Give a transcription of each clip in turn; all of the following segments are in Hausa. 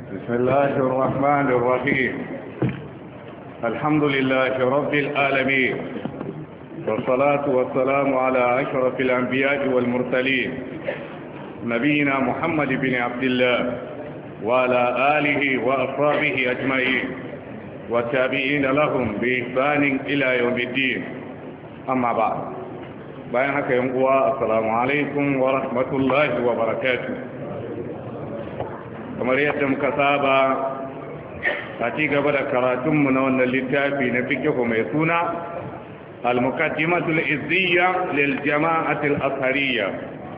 بسم الله الرحمن الرحيم. الحمد لله رب العالمين، والصلاة والسلام على أشرف الأنبياء والمرسلين نبينا محمد بن عبد الله وعلى آله وأصحابه أجمعين والتابعين لهم بإحسان إلى يوم الدين. أما بعد، bayan haka yan uwa, assalamu alaikum wa rahmatullahi wa barakatuh. Kamar yadda muka saba a ci gaba da karatunmu na wannan littafi na fiqh mai suna al-muqaddimatul izziyya lil jama'atil ashariyya,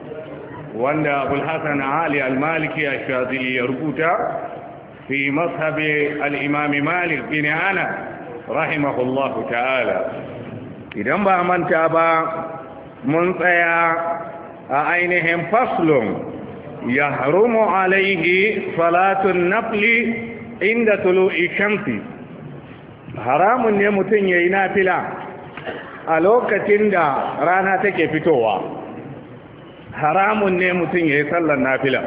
wanda Abul Hasan Ali al-Maliki ash-Shazili ya rubuta fi mazhabi al-Imam Malik bin Anas rahimahullahu ta'ala. Idan ba manta ba, mun tsaya a ainihin faslun ya harumu alaihi salatun nafli inda tulu'i shamsi. Haramun ne mutum ya yi nafila a lokacin da rana take fitowa. Haramun ne mutum ya yi sallar nafila.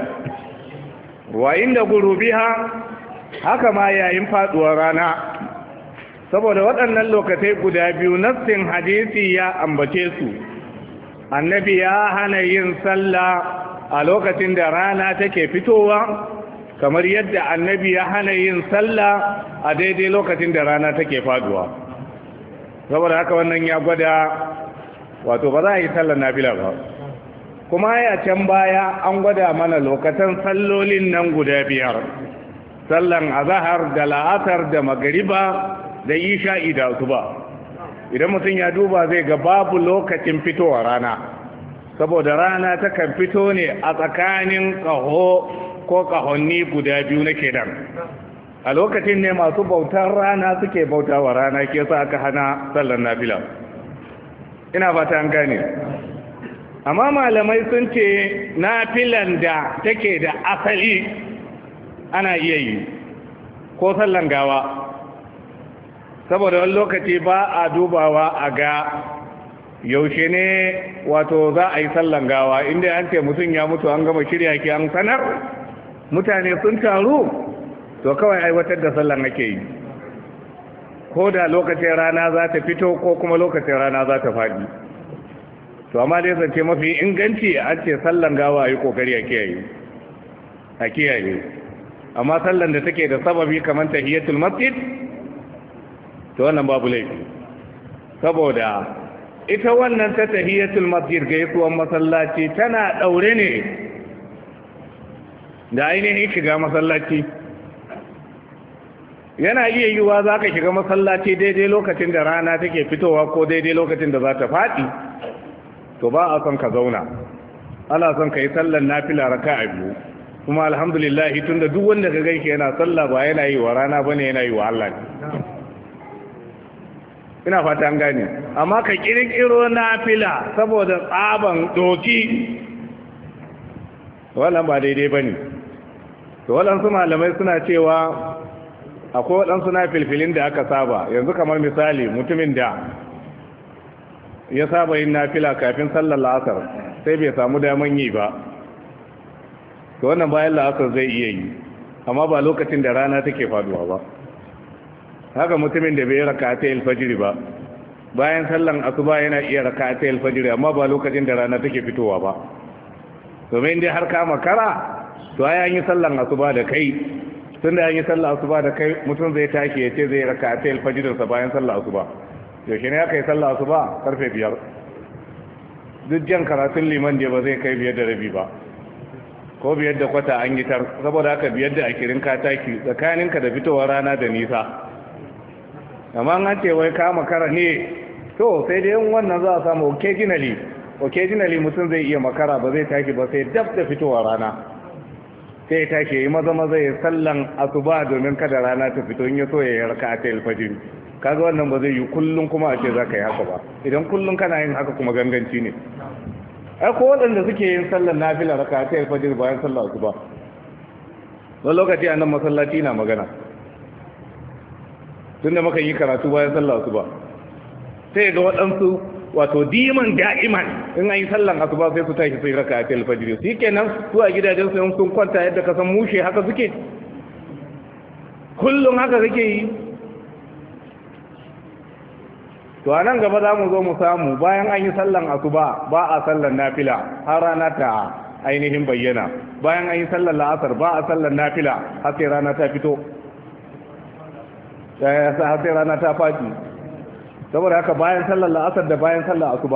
Wa inda gurubiha, haka ma yayin faduwar rana. Saboda waɗannan lokacai guda biyu nassin hadisi ya ambace su. Annabi ya hana yin sallah a lokacin da rana take fitowa, kamar yadda annabi ya hana yin sallah a daidai lokacin da rana take faduwa. Saboda haka wannan ya gwada wato ba za a yi sallar nafila ba. Kuma ya can baya an gwada mana lokacin sallolin nan guda biyar: sallan azahar da la'asar da magariba da isha'i da asuba. Idan mutum ya duba zai ga babu lokacin fitowa rana, saboda rana takan fito ne a tsakanin ƙaho ko ƙahonni guda biyu na kenan. A lokacin ne masu bautar rana suke bauta wa rana, ke sa aka hana sallar nafila. Ina fata an gane. Amma malamai sun ce nafilan da take da asali ana iya yi, ko sallan gawa, saboda wani lokaci ba a dubawa a ga yaushe ne wato za a yi sallan gawa. Inda an ce mutum ya mutu an gama shirya ki an sanar, mutane sun taru, to kawai aiwatar da sallan ake yi, ko da lokacin rana za ta fito ko kuma lokacin rana za ta faɗi. To amma dai zance mafi inganci an ce sallan gawa a yi kokari a kiyaye. Amma sallan da take da sababi kamar tahiyatul masjid, to wannan babu laifi, saboda ita wannan ta tahiyatul masjid, gaisuwan masallaci, tana daure ne da ainihin shiga masallaci. Yana iya yiwuwa za ka shiga masallaci daidai lokacin da rana take fitowa ko daidai lokacin da za ta faɗi, to ba a son ka zauna, ana son ka yi sallan nafila raka'a biyu. Kuma alhamdulillah, tunda duk wanda ka ganshi yana sallah ba yana yi wa rana bane, yana yi wa Allah ne. Ina fata an gane. Amma ka kirkiro nafila saboda tsaban doki, wannan ba daidai bane. To waɗansu malamai suna cewa akwai waɗansu nafilfilin da aka saba. Yanzu kamar misali, mutumin da ya saba yin nafila kafin sallar la'asar sai bai samu daman yi ba, to wannan bayan la'asar zai iya yi, amma ba lokacin da rana take faduwa ba. Haka mutumin da bai raka'atai alfajiri ba, bayan sallan asuba yana iya raka'atai alfajiri, amma ba lokacin da rana take fitowa ba. Domin dai har ka makara, to ai an yi sallan asuba da kai. Tunda an yi sallan asuba da kai, mutum zai tashi ya ce zai raka'atai alfajirin sa bayan sallan asuba. Yaushe ne aka yi sallan asuba? Karfe 5. Duk jan karatun liman da ba zai kai 5:30 ba, ko 5:15 an yi tar, saboda haka 5:20 ka taki, tsakaninka da fitowar rana da nisa. Amma an ce wai kama makara ne, to sai dai yin wannan za a samu occasionally mutum zai iya makara, ba zai tashi ba sai daf da fitowar rana, sai ya tashi yi maza ya sallan asuba domin kada rana ta fito, in ya so ya yi raka'atai alfajiri. Kaga wannan ba zai yi kullum kuma a ce za ka yi haka ba. Idan kullum kana yin haka kuma ganganci ne. Ko waɗanda suke yin sallan nafila raka'atai alfajiri bayan sallar asuba, wani lokaci a nan masallaci na magana, tunda muka yi karatu bayan sallar asuba, sai ga waɗansu wato diman da'iman in an yi sallan asuba sai su tashi sai raka a fajr su kenan su a gidajen su sun kwanta yadda ka san mushe haka suke kullum haka kake yi. To a nan gaba za mu zo mu samu bayan an yi sallan asuba ba a sallan nafila har rana ta ainihin bayyana, bayan an yi sallan la'asar ba a sallan nafila har sai rana ta fito, har sai rana ta faɗi. Saboda haka bayan sallan la'asar da bayan sallan asuba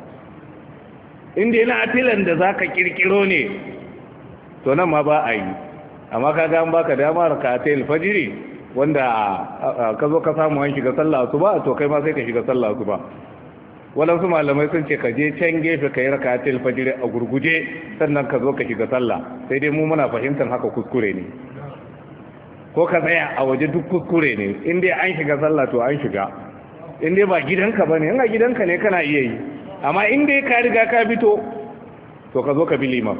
inda yana atilan da za ka kirkiro ne to nan ma ba a yi. Amma ka ga an baka damar ka ta alfajiri wanda ka zo ka samu an shiga sallah asuba to kai ma sai ka shiga sallah asuba. Waɗansu malamai sun ce ka je can gefe ka yi rakatul fajr a gurguje sannan ka zo ka shiga sallah, sai dai mu muna fahimtar haka kuskure ne, ko ka tsaya a waje duk kuskure ne. In dai an shiga sallah to an shiga, in dai ba gidanka bane, in a gidanka ne kana iya yi, amma in dai ka riga ka fito to ka zo ka bi liman.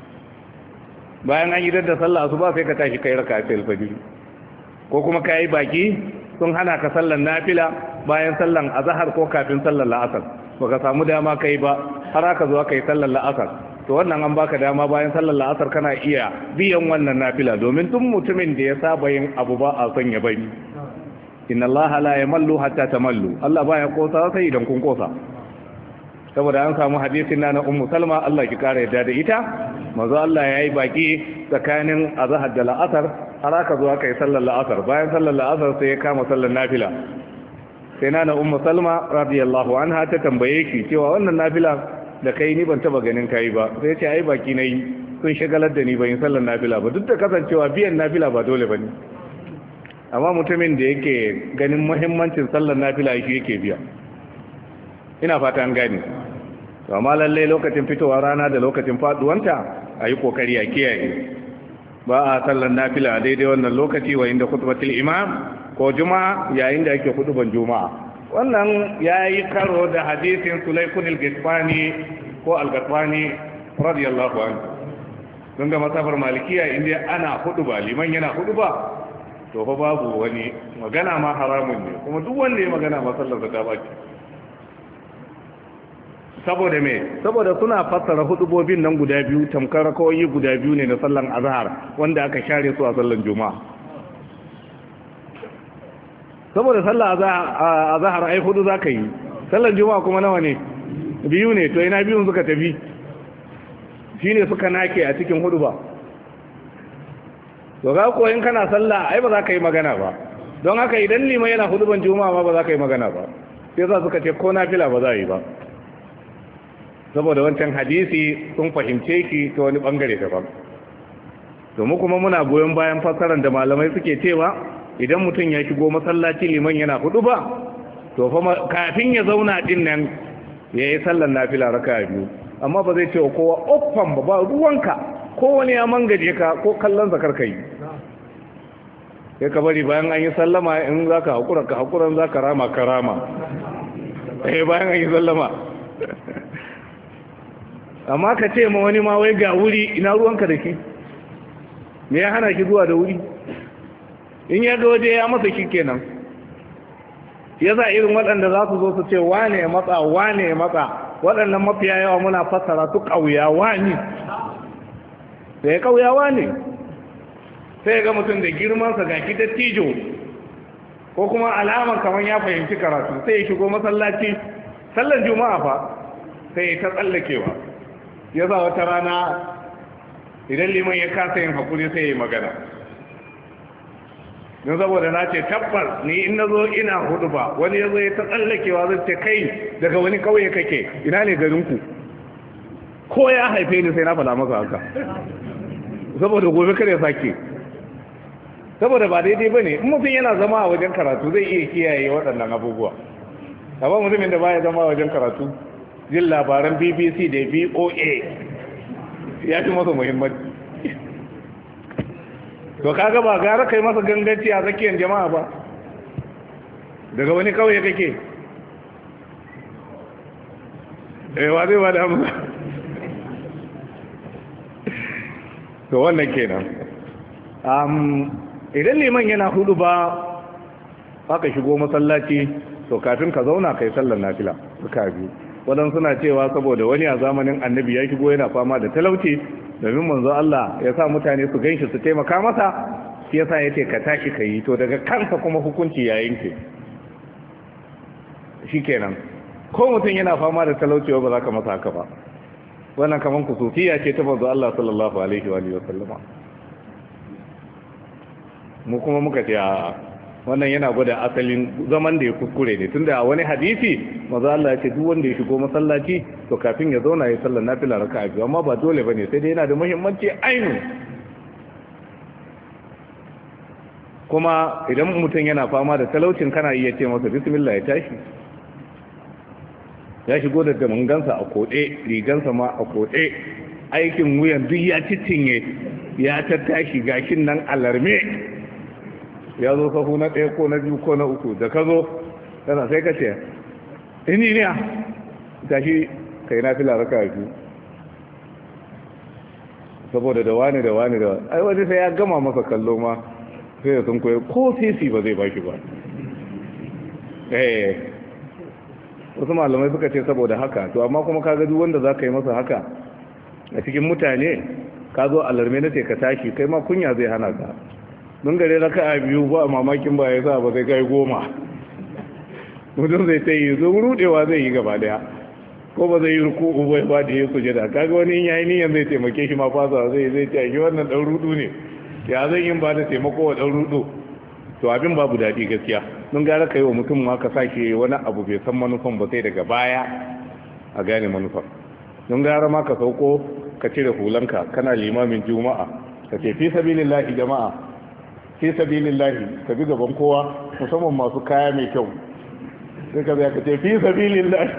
Bayan an yi da sallah asuba sai ka tashi kai rakatul fajr, ko kuma ka yi baki sun hana ka sallan nafila bayan sallan azhar ko kafin sallan la'asar, baka samu dama kai ba har aka zo aka yi sallan la'asar, to wannan an baka dama bayan sallan la'asar kana iya biyan wannan nafila, domin tun mutumin da ya saba yin abu ba a son ya bari. Inna Allah la yamallu hatta tamallu, Allah baya kosa sai idan kun kosa. Saboda an samu hadisin na Ummu Salma, Allah ki kare yadda da ita, manzo Allah yayi baki tsakanin azhar da la'asar har aka zo aka yi sallar la'asar, bayan sallar la'asar sai ya kama sallar nafila. Sai na Ummu Salma radiyallahu anha ta tambaye shi cewa wannan nafila da kai ni ban taba ganin kai ba, sai ce ai baki nayi sun shagalar da ni ban yi sallar nafila ba, duk da kasancewa biyan nafila ba dole bane, amma mutumin da yake ganin muhimmancin sallar nafila shi yake biya. Ina fata an gane. To amma lalle lokacin fitowa rana da lokacin faduwanta ayi kokari a kiyaye. Ba a sallar nafila daidai wannan lokaci wa inda khutbatul imam ko juma'a yayin da yake khutban juma'a. Wannan yayi karo da hadisin Sulaykun al-Ghifani ko al-Ghifani radiyallahu anhu. Don ga masafar malikiya inda ana khutba liman yana khutba to fa babu wani magana ma haramun ne, kuma duk wanda ya magana ma sallar ta baki. Saboda me? Saboda suna fassara hudubobin nan guda biyu tamkar rakawoyi guda biyu ne na sallan azhar wanda aka share su a sallan juma'a. Saboda sallan azhar ai hudu zaka yi, sallan juma'a kuma nawa ne? Biyu ne, to ina biyun suka tafi? Shine suka nake a cikin hudu ba. To ga ko in kana sallah ai ba za ka yi magana ba, don haka idan liman yana huduban juma'a ma ba za ka yi magana ba, sai za suka ce ko nafila ba za a yi ba, saboda wancan hadisi sun fahimce ki ta wani bangare daban. Domin kuma muna goyon bayan fassarar da malamai suke cewa idan mutum ya shigo masallaci liman yana hudu ba, to fa kafin ya zauna din nan ya yi sallar nafila raka biyu, amma ba zai ce wa kowa offan ba ruwanka, ko wani ya mangaje ka ko kallon zakar ka yi, sai ka bari bayan an yi sallama in za ka haƙura ka haƙuran za ka rama ka rama bayan an yi sallama. Amma ka ce ma wani ma wai ga wuri, ina ruwanka da shi, me ya hana ki zuwa da wuri? In ya ga waje ya masa shi kenan. Ya za irin waɗanda za su zo su ce wane ya matsa wane ya matsa, waɗannan mafiya yawa muna fassara su ƙauyawa ne, sai ƙauyawa ne. Sai ga mutum da girmansa ga ki dattijo ko kuma alaman kamar ya fahimci karatu, sai ya shigo masallaci sallar juma'a fa sai ya ta tsallakewa. Ya za wata rana idan liman ya kasa yin haƙuri sai ya yi magana, don saboda na ce tabbas ni in na zo ina hudu ba wani ya zo ya ta tsallakewa zai ce kai daga wani kauye kake, ina ne garinku, ko ya haife ni sai na faɗa masa haka, saboda gobe kada ya sake. Saboda ba daidai ba ne, in mutum yana zama a wajen karatu zai iya kiyaye waɗannan abubuwa, amma mutumin da baya zama a wajen karatu jin labaran BBC da VOA ya fi masa muhimmanci. To kaga ba gara kai masa ganganci a tsakiyar jama'a ba, daga wani kauye kake wa zai ba da amsa. To wannan kenan. Idan liman yana hudu ba aka shigo masallaci, to kafin ka zauna kai sallar nafila suka biyu. Waɗansu suna cewa saboda wani a zamanin annabi ya shigo yana fama da talauci, domin manzo Allah ya sa mutane su ganshi su taimaka masa, shi yasa yace ka tashi kai to daga kansa kuma hukunci ya yanke shikenan ko mutum yana fama da talauci ba za ka masa haka ba wannan kaman kusufiya ce ta manzo Allah sallallahu alaihi wa sallama mu kuma muka ce a wannan yana gwada asalin zaman da ya kuskure ne tunda a wani hadisi manzo Allah ya ce duk wanda ya shigo masallaci to kafin ya zauna ya sallar nafila raka'a biyu amma ba dole bane sai dai yana da muhimmanci ainu kuma idan mutum yana fama da talaucin kana iya ce masa bismillah ya tashi ya shigo da damangansa a koɗe rigansa ma a koɗe aikin wuyan duk ya cicinye ya tattashi gashin nan alarme ya zo sahu na ɗaya ko na biyu ko na uku da ka zo tana sai ka ce injiniya tashi ka yi nafila raka biyu saboda da wani ai wani sai ya gama masa kallo ma sai ya sun koyi ko sisi ba zai baki ba wasu malamai suka ce saboda haka to amma kuma kaga duk wanda za ka yi masa haka a cikin mutane ka zo alarme na ce ka tashi kai ma kunya zai hana ka mun gare raka a biyu ba mamakin ba ya sa ba zai kai 10 mutum zai ta yi zo rudewa zai yi gaba daya ko ba zai yi ruku'u bai ba da ya sujada kaga wani yayi niyan zai taimake shi ma fasa zai ce shi wannan dan rudu ne ya zai yin ba da taimako wa dan rudu to abin babu dadi gaskiya mun gara kai wa mutum ma ka sake wani abu bai san manufan ba sai daga baya a gane manufar mun gara ma ka sauko ka cire hulanka kana limamin juma'a ka ce fi sabilillahi jama'a fi sabilillahi ka bi gaban kowa musamman masu kaya mai kyau sai ka zai ka ce fi sabilillahi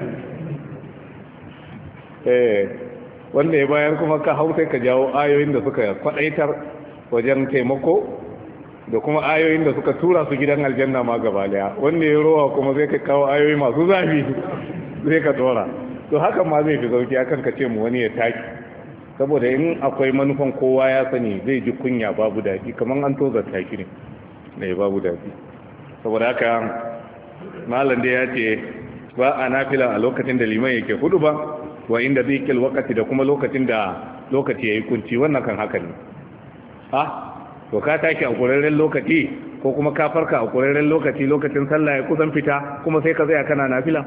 wanda ya bayar kuma ka hau sai ka jawo ayoyin da suka kwadaitar wajen taimako da kuma ayoyin da suka tura su gidan aljanna ma gaba daya wanda ya rowa kuma zai ka kawo ayoyi masu zafi zai ka tsora to hakan ma zai fi sauki akan ka ce mu wani ya taki saboda in akwai manufan kowa ya sani zai ji kunya babu daɗi kamar an tozar taki ne ne babu daɗi saboda haka malam da ya ce ba a nafila a lokacin da liman yake hudu ba wa inda zai kil wakati da kuma lokacin da lokaci ya yi kunci wannan kan haka ne to ka tashi a ƙurarren lokaci ko kuma ka farka a ƙurarren lokaci lokacin sallah ya kusan fita kuma sai ka tsaya kana nafila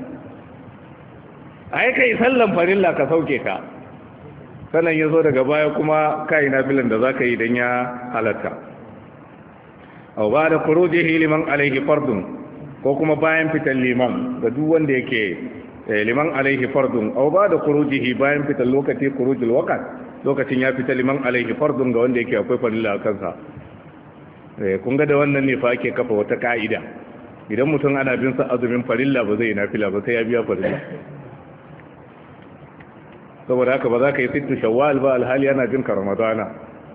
ai kai sallan farilla ka sauke ka sannan ya zo daga baya kuma kai nafilan da zaka yi dan ya halatta aw ba da khurujihi liman alayhi fardun ko kuma bayan fitan liman da duk wanda yake liman alayhi fardun aw ba da khurujihi bayan fitan lokaci khurujul waqt lokacin ya fita liman alayhi fardun ga wanda yake akwai farilla a kansa kun ga da wannan ne fa ake kafa wata ka'ida idan mutum ana bin sa azumin farilla ba zai nafila ba sai ya biya farilla saboda haka ba za ka yi sittu shawwal ba alhali ana jin ka ramadana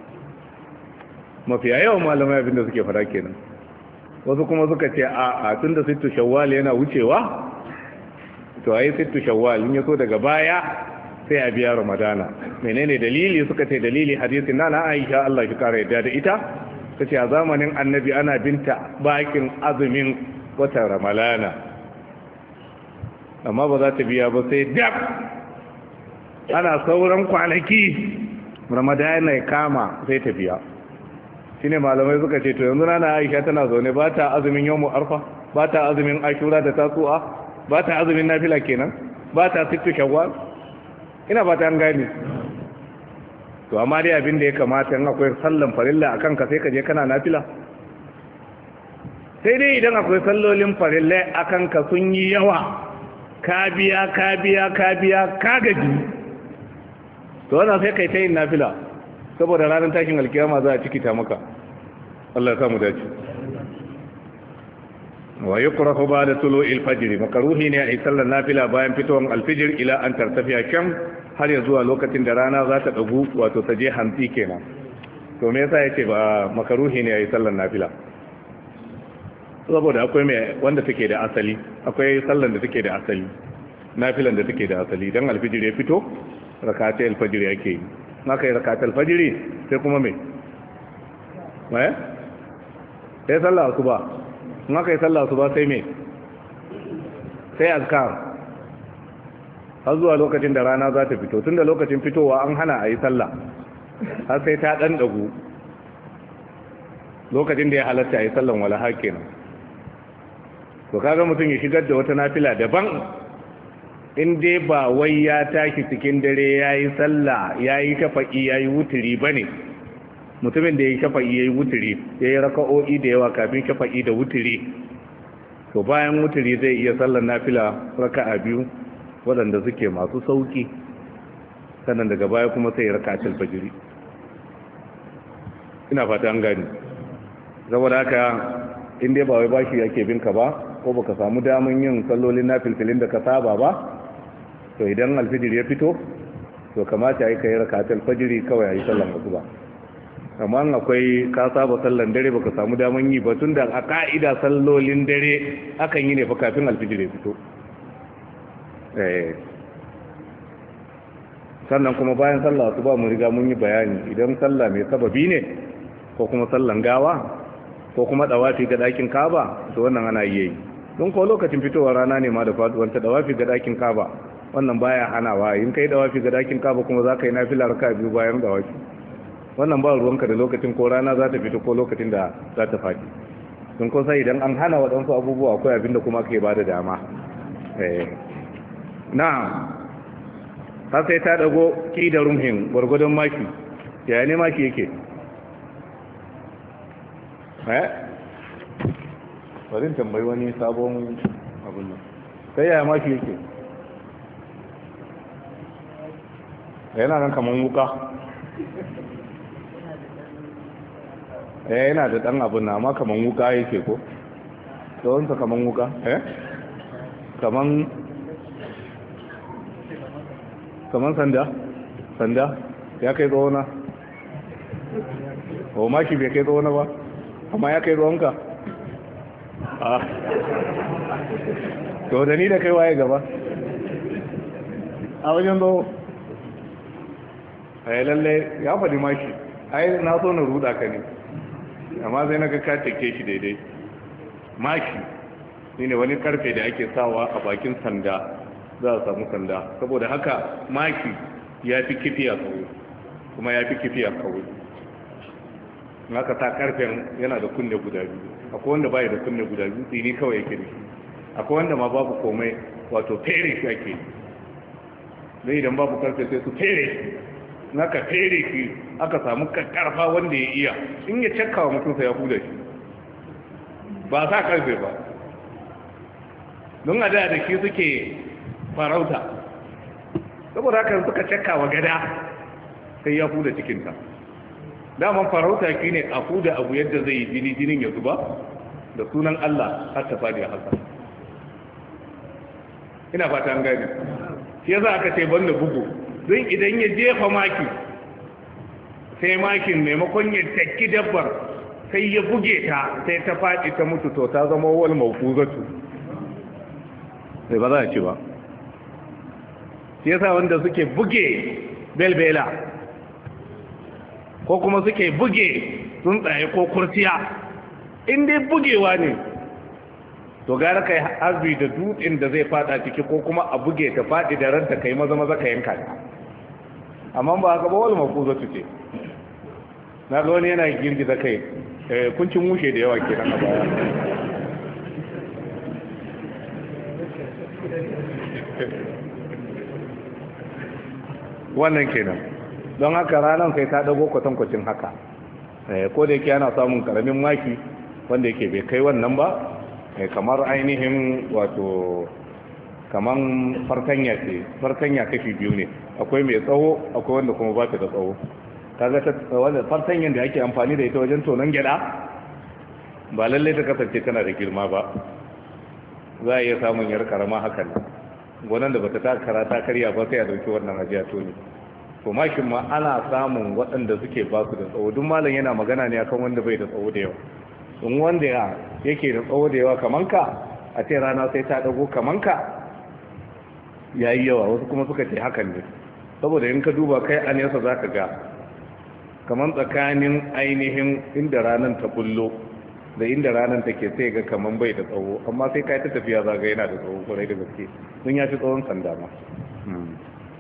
mafiya yawan malamai abinda suke fara kenan wasu kuma suka ce a tun da sittu shawwal yana wucewa to a yi sittu shawwal in ya so daga baya sai a biya ramadana menene dalili suka ce dalili hadisin na Aisha Allah shi kara yadda da ita ta ce a zamanin annabi ana binta bakin azumin watan ramalana amma ba za ta biya ba sai dab ana sauran kwanaki ramadana ya kama sai ta biya shine malamai suka ce to yanzu na Aisha tana zaune ba ta azumin yawmu arfa ba ta azumin ashura da tasu'a ba ta azumin nafila kenan ba ta sittu shawwal ina ba ta an gane to amma dai abin da ya kamata in akwai sallan farilla akan ka sai ka je kana nafila sai dai idan akwai sallolin farilla akan ka sun yi yawa ka biya ka gaji to wannan sai kai ta yin nafila saboda ranar tashin alkiyama za a cikita maka Allah ya samu dace wa yukrahu ba'da tulu'il fajr makruhi ne a sallar nafila bayan fitowar alfijir ila an tartafiya kam har ya zuwa lokacin da rana za ta dagu wato ta je hantsi kenan to me yasa yace ba makruhi ne a sallar nafila saboda akwai mai wanda take da asali akwai sallar da take da asali nafilan da take da asali dan alfijir ya fito rakatai alfajir yake yi naka yi rakatai alfajir sai kuma me sai sallar asuba naka yi sallar asuba sai me sai azkar har zuwa lokacin da rana za ta fito tunda lokacin fitowa an hana a yi sallah har sai ta dan dagu lokacin da ya halatta a yi sallan walaha kenan. To kaga mutum ya shigar da wata nafila daban, in dai ba wai ya tashi cikin dare ya yi sallah ya yi shafa'i ya yi wuturi ba ne. Mutumin da ya yi shafa'i ya yi wuturi ya yi raka'o'i da yawa kafin shafa'i da wuturi, to bayan wuturi zai iya sallan nafila raka'a biyu waɗanda suke masu sauki, sannan daga baya kuma sai raka'atul fajr. Ina fata an gani. Saboda haka in dai ba wai bashi yake binka ba, ko baka samu daman yin sallolin nafilfilin da ka saba ba, to idan alfijir ya fito to kamata ya yi ka yi raka'atul fajr kawai a yi sallan asuba. Amma akwai ka saba sallan dare baka samu daman yi ba, tunda a ka'ida sallolin dare akan yi ne fa kafin alfijir ya fito. Sannan kuma bayan sallah asuba mun riga mun yi bayani, idan sallah mai sababi ne ko kuma sallan gawa ko kuma dawafi ga dakin Kaaba, to wannan ana yi. Don ko lokacin fitowar rana ne ma da faduwar ta dawafi ga dakin Kaaba, wannan baya hanawa. In kai dawafi ga dakin Kaaba kuma za ka yi nafila raka'a biyu bayan dawafi. Wannan ba ruwanka da lokacin ko rana za ta fito ko lokacin da za ta faɗi. Don ko sai idan an hana waɗansu abubuwa akwai abin da kuma ke ba da dama. Na'am. Har sai ta dago ki da rumhin gwargwadon maki. Yaya ne maki yake? Bari tambayi wani sabon abin nan. Sai yaya maki yake? Yana nan kaman wuka. Yana da dan abin na, amma kaman wuka yake ko? Tsawonsa kaman wuka? Kaman sanda ya kai tsawona? O maki bai kai tsawona ba, amma ya kai tsawonka? To da ni da kai waye gaba a wajen zo. Lalle ya faɗi maki, ai na so na ruda ka ne, amma sai na ga ka take shi daidai. Maki ne wani karfe da ake sawa a bakin sanda, za a samu sanda. Saboda haka maki ya fi kifiya kawai, kuma ya fi kifiya kawai. Haka ta karfen yana da kunne guda biyu. Akwai wanda bai da kunne guda biyu, tsini kawai yake da shi. Akwai wanda ma babu komai, wato fere shi ake. Zai idan babu karfe sai su fere shi. Naka fere shi aka samu karfa wanda ya iya, in ya cakka wa mutum sai ya huda shi. Ba sa karfe ba. Don a da shi suke farauta, saboda haka suka cakka wa gada sai ya huda cikinta. Daman farauta shi ne a huda abu yadda zai yi jinin ya zuba da sunan Allah har ta fadi a hasa. Ina fata an gani. Shi yasa aka ce banda bugu, don idan ya jefa maki sai makin maimakon ya takki dabbar sai ya buge ta sai ta fadi ta mutu, to ta zama wal mawquzatu, sai ba za a ci ba. Shi yasa wanda suke buge belbela ko kuma suke buge tsuntsaye ko kurciya, in dai bugewa ne to gara kai harbi da dutsen da zai fada ciki, ko kuma a buge ta fadi da ranta kai maza maza ka yanka ta. Amma ba haka ba wal mafuzatu ce. Na ga wani yana girgiza kai, kuncin mushe da yawa kenan a baya. Wannan kenan. Don haka ranar kai ta dago kwatankwacin haka. Ko da yake ana samun karamin maki wanda yake bai kai wannan ba, kamar ainihin wato kaman fartanya ce. Fartanya kashi biyu ne, akwai mai tsawo akwai wanda kuma ba ta da tsawo. Kaga wanda fartanyan da ake amfani da ita wajen tonon gyada ba lallai ta kasance tana da girma ba, za a iya samun yar karama hakan. Gwanan da bata takara ta karya ba sai a dauki wannan ajiya to ne. To mashin ma ana samun waɗanda suke ba su da tsawo. Duk malam yana magana ne akan wanda bai da tsawo da yawa. In wanda yake da tsawo da yawa kaman ka, a ce rana sai ta dago kaman ka, yayi yawa. Wasu kuma suka ce hakan ne, saboda in ka duba kai a nesa zaka ga kaman tsakanin ainihin inda ranar ta bullo da inda ranar take sai ga kaman bai da tsawo, amma sai kai ta tafiya zaga yana da tsawo kwarai da gaske, sun ya fi tsawon sanda ma.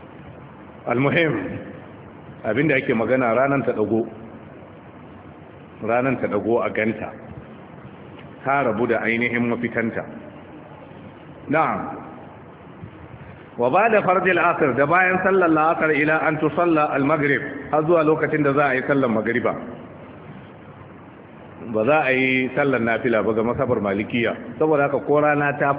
Almuhim abinda ake magana ranar ta dago, ranar ta dago a ganta ta rabu da ainihin mafitanta. na'am wa ba da farjil asir da bayan sallar la'asar ila an tusalla al-maghrib har zuwa lokacin da za a yi sallar magriba. ba za a yi sallar nafila ba ga masabar malikiya, saboda haka ko rana ta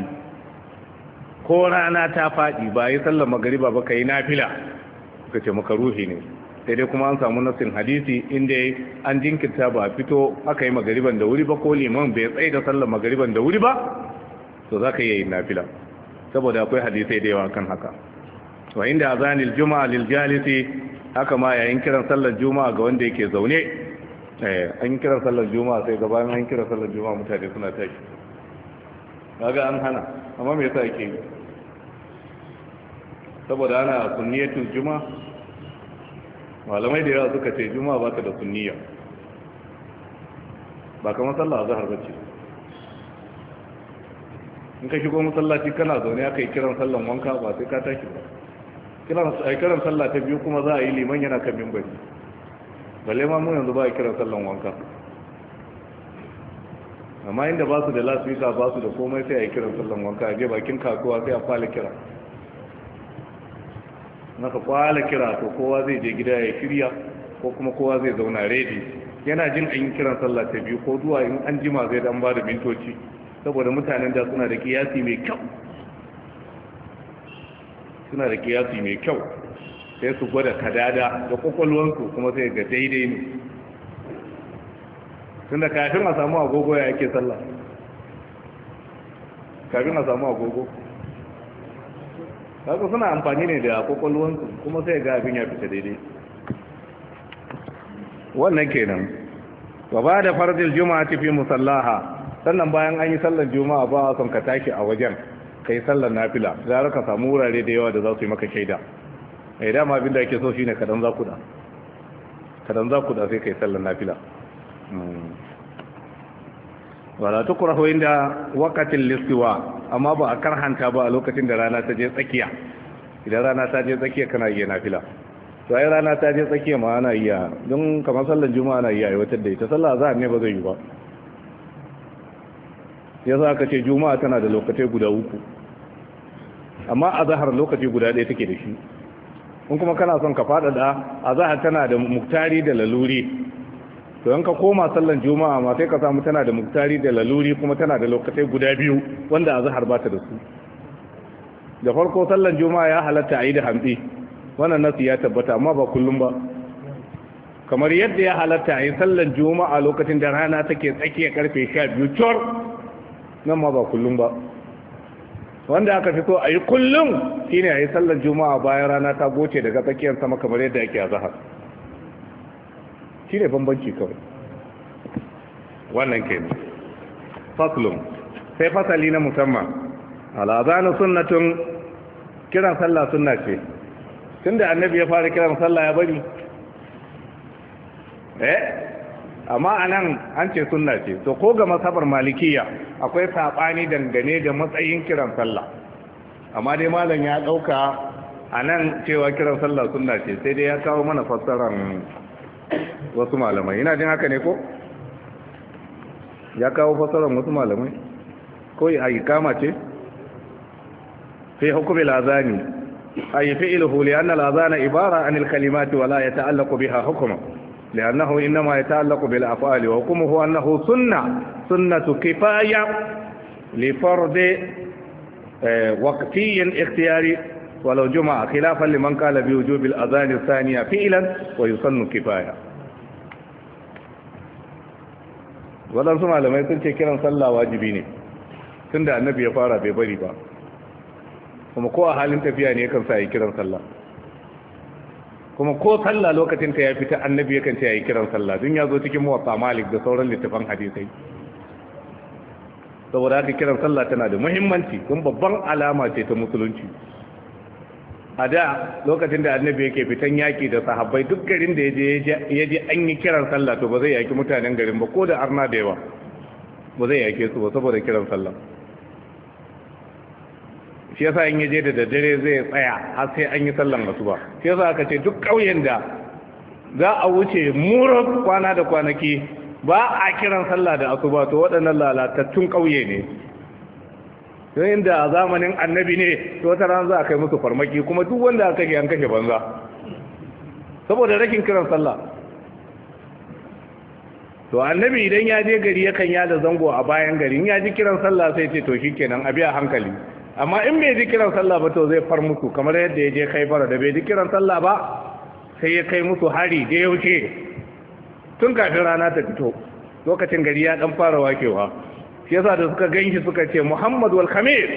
faɗi ba yi sallar magriba ba ka yi nafila ka ce makaruhi ne, sai dai kuma an samu nassin hadisi inda an jinkirta ba a fito aka yi magriban da wuri ba ko liman bai tsaye da sallar magriban da wuri ba, to za ka yi nafila saboda akwai hadisai da yawa kan haka. wa inda azanil juma'a lil jalisi, haka ma yayin kiran sallar juma'a ga wanda yake zaune. An yi kiran sallar juma'a sai gabanin an kira sallar juma'a mutane suna tashi, kaga an hana, amma me yasa yake yi? Saboda ana sunniyatul juma'a. Malamai da yawa suka ce juma'a ba ta da sunniya, ba kamar sallah azhar bace. In ka shigo masallaci kana zaune aka yi kiran sallan wanka ba sai ka tashi ba. Kiran sallah ta biyu kuma za a yi liman yana kan minbari. Balle ma mu yanzu ba a kiran sallan wanka. Amma inda ba su da lasfika ba su da komai sai a yi kiran sallan wanka, a je bakin kasuwa sai a kwala kira. Naka kwala kira to kowa zai je gida ya shirya ko kuma kowa zai zauna ready. Yana jin an yi kiran sallah ta biyu ko zuwa in an jima zai dan ba da mintoci. Saboda mutanen da suna da kiyasi mai kyau, sai su gwada kadada da kwakwalwansu kuma sai ga daidai ne. Tun da kafin a samu agogo ya ake sallah, haka suna amfani ne da kwakwalwansu kuma sai ga abin ya fita daidai. Wannan kenan. wa ba da farjil juma'a fi musallaha, sannan bayan an yi sallar juma'a ba a son ka tashi a wajen kai sallar nafila, za ka samu wurare da yawa da za su yi maka shaida. Dama abin da ake so shine kadan za ku da sai kai sallar nafila. wala tukrahu inda waqtil listiwa, amma ba a karhanta ba a lokacin da rana ta je tsakiya. Idan rana ta je tsakiya kana iya nafila, to ai rana ta je tsakiya ma ana iya, don kamar sallar juma'a ana iya aiwatar da ita. Sallar azhar ne ba zai yi ba. Yasa aka ce juma'a tana da lokacai guda uku, amma azhar lokaci guda ɗaya take da shi. In kuma kana son ka faɗaɗa, azhar tana da muktari da laluri, to in ka koma sallan juma'a ma sai ka samu tana da muktari da laluri kuma tana da lokacai guda biyu wanda azhar ba ta da su. Da farko sallan juma'a ya halatta a yi da hantsi, wannan nasu ya tabbata, amma ba kullum ba. Kamar yadda ya halatta a yi sallan juma'a lokacin da rana take tsakiya karfe 12 cor, nan ma ba kullum ba. Wanda aka fi so a yi kullum shine a yi sallar juma'a bayan rana ta goce daga tsakiyar sama kamar yadda ake a zahar. Shi ne bambanci kawai. Wannan ke ne. Faslun, sai fasali na musamman. Al'azanu sunnatun, kiran sallah sunna ce. Tun da annabi ya fara kiran sallah ya bari. Amma a nan an ce sunna ce, to ko ga masabar malikiya akwai saɓani dangane da matsayin kiran sallah, amma dai malam ya ɗauka a nan cewa kiran sallah sunna ce, sai dai ya kawo mana fassarar wasu malamai. Ina jin haka ne ko? Ya kawo fassarar wasu malamai ko a yi kama ce? fi hukumi lazani a yi fi'iluhu li'anna lazana ibara anil kalimati wala ya ta'allaku biha hukuma. لأنه إنما يتعلق بالأفعال وحكمه أنه سنة كفاية لفرض وقتي اختياري ولو جمع خلافا لمن قال بوجوب الأذان الثانية فعلا ويسن كفاية. waɗansu malamai sun ce kiran sallah wajibi ne tun da annabi ya fara bai bari ba, kuma ko a halin tafiya ne yakan sa yi kiran sallah, kuma ko sallah lokacin ta ya fita annabi yakan ce yayi kiran sallah, dun ya zo cikin muwatta Malik da sauran littafan hadisai. Saboda haka kiran sallah tana da muhimmanci, kun babban alama ce ta musulunci. A da lokacin da annabi yake fitan yaki da sahabbai, duk garin da ya je an yi kiran sallah to ba zai yaki mutanen garin ba, ko da arna da yawa ba zai yake su ba saboda kiran sallah. Shi yasa in yaje da daddare zai tsaya har sai an yi sallan asuba. Shi yasa aka ce duk ƙauyen da za a wuce murar kwana da kwanaki ba a kiran sallah da asuba to waɗannan lalatattun ƙauye ne don inda a zamanin annabi ne to wata ran za a kai musu farmaki kuma duk wanda aka kashe an kashe banza saboda rashin kiran sallah. To annabi idan ya je gari yakan yada zango a bayan gari, in ya ji kiran sallah sai ce to shikenan a biya hankali, amma in bai ji kiran sallah ba to zai far musu kamar yadda ya je Khaibar da bai ji kiran sallah ba sai ya kai musu hari da ya wuce tun kafin rana ta fito lokacin gari ya dan fara wakewa. Shi yasa da suka ganshi suka ce Muhammad wal Khamis.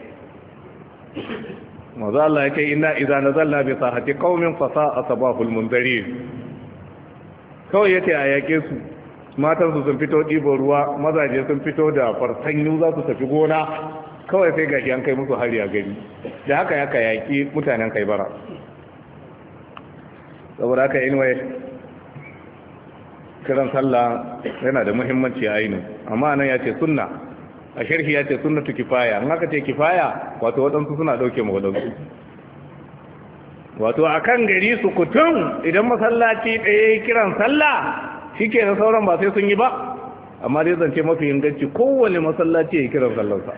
Maza Allah ya ce inna idza nazalna bi sahati qaumin fa sa'a sabahul munzirin. Kawai yace a yake su matansu sun fito ɗibo ruwa, mazaje sun fito da farsanyu za su tafi gona, kawai sai gashi an kai musu hari a gari da haka ya yaki mutanen Kaibara. Saboda haka inwai kiran sallah yana da muhimmanci a ainihin, amma nan ya ce sunna, a sharhi ya ce sunnatu kifaya. an haka ce kifaya wato waɗansu suna ɗauke ma waɗansu, wato a kan gari su kutum idan masallaci ɗaya kiran sallah shi ke da sauran ba sai sun yi ba, amma dai zance mafi inganci kowane masallaci ya kiran sallarsa.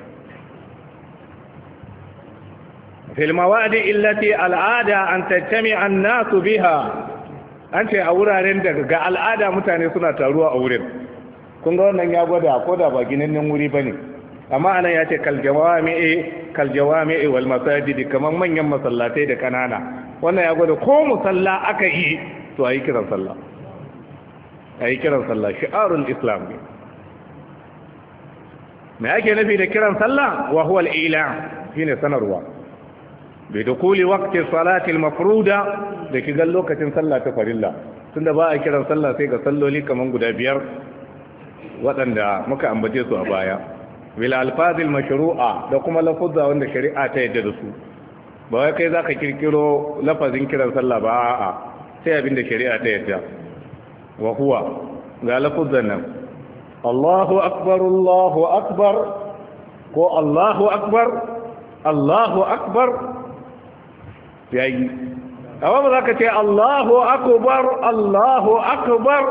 filmawa da illati al'ada an tattami an nasu biha, an ce a wuraren da ga al'ada mutane suna taruwa a wurin. kun ga wannan ya gwada ko da ba ginannen wuri ba ne, amma anan ya ce kaljawami'i wal masajidi, kamar manyan masallatai da kanana. wannan ya gwada ko musalla aka yi to a yi kiran sallah, a yi kiran sallah shi'arul islam ne. me ake nufi da kiran sallah? wa huwa al-ila, shine sanarwa bi dukuli waqti salati al-mafruda, da kigan lokacin sallah ta farilla. tunda ba a kiran sallah sai ga salloli kaman guda biyar waɗanda muka ambace su a baya, bil alfazil mashru'a, da kuma lafuzza wanda shari'a ta yadda da su. ba wai kai zaka kirkiro lafazin kiran sallah ba, a'a sai abinda shari'a ta yadda. wa huwa ga lafuzzan nan Allahu akbar Allahu akbar, ko Allahu akbar Allahu akbar, yayi. amma ba za ka ce Allahu akbar Allahu akbar,